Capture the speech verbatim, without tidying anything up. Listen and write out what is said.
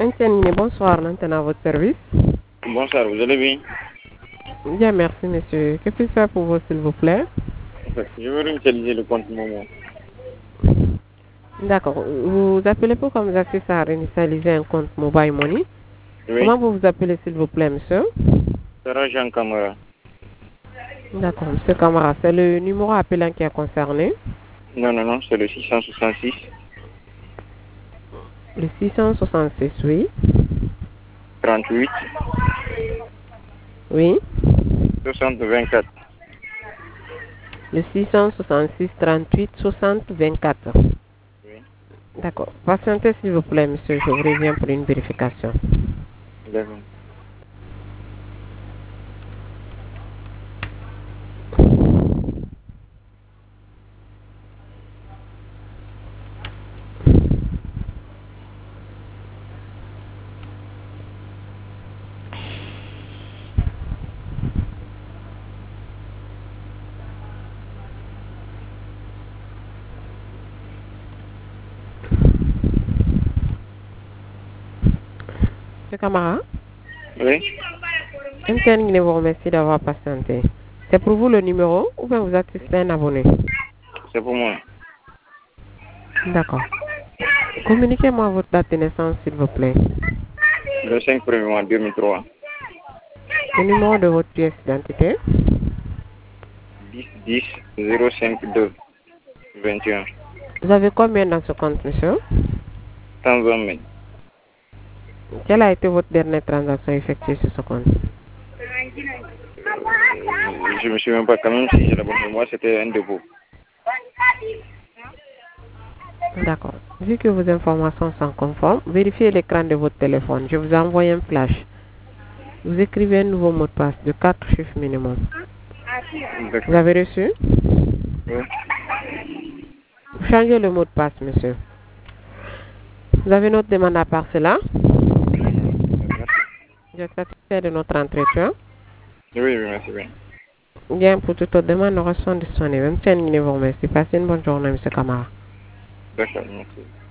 Anthony, bonsoir, maintenant à votre service. Bonsoir, vous allez bien? Bien, merci, monsieur. Que puis-je faire pour vous, s'il vous plaît? Je veux réinitialiser le compte Momo. D'accord. Vous appelez pour comme vous assistez à réinitialiser un compte Mobile Money. Oui. Comment vous vous appelez, s'il vous plaît, monsieur? Sarah Jean Camara. D'accord, monsieur Camara. C'est le numéro appelant qui est concerné. Non, non, non, c'est le six cent soixante-six. Le six cent soixante-six, oui. trente-huit. Oui. soixante vingt-quatre. Le six cent soixante-six, trente-huit, soixante, vingt-quatre. Oui. D'accord. Patientez, s'il vous plaît, monsieur. Je vous reviens pour une vérification. D'accord. Monsieur Camara? Oui. Anthony vous remercie d'avoir patienté. C'est pour vous le numéro ou bien vous assistez un abonné? C'est pour moi. D'accord. Communiquez-moi votre date de naissance, s'il vous plaît. Le cinq premier mois deux mille trois. Le numéro de votre pièce d'identité. dix dix zéro cinq deux vingt et un. Vous avez combien dans ce compte, monsieur? cent vingt mille. Quelle a été votre dernière transaction effectuée sur ce compte? Je me souviens pas quand même si j'ai la bonne mémoire, c'était un dépôt. D'accord. Vu que vos informations sont conformes, vérifiez l'écran de votre téléphone. Je vous ai envoyé un flash. Vous écrivez un nouveau mot de passe de quatre chiffres minimum. Vous avez reçu? Oui. Vous changez le mot de passe, monsieur. Vous avez notre demande à part cela? Je suis satisfait de notre entretien. Oui, oui, merci bien. Bien, pour toute autre demande, nous restons disponibles. Même si vous remercie. Passez une bonne journée, monsieur Camara. D'accord, merci.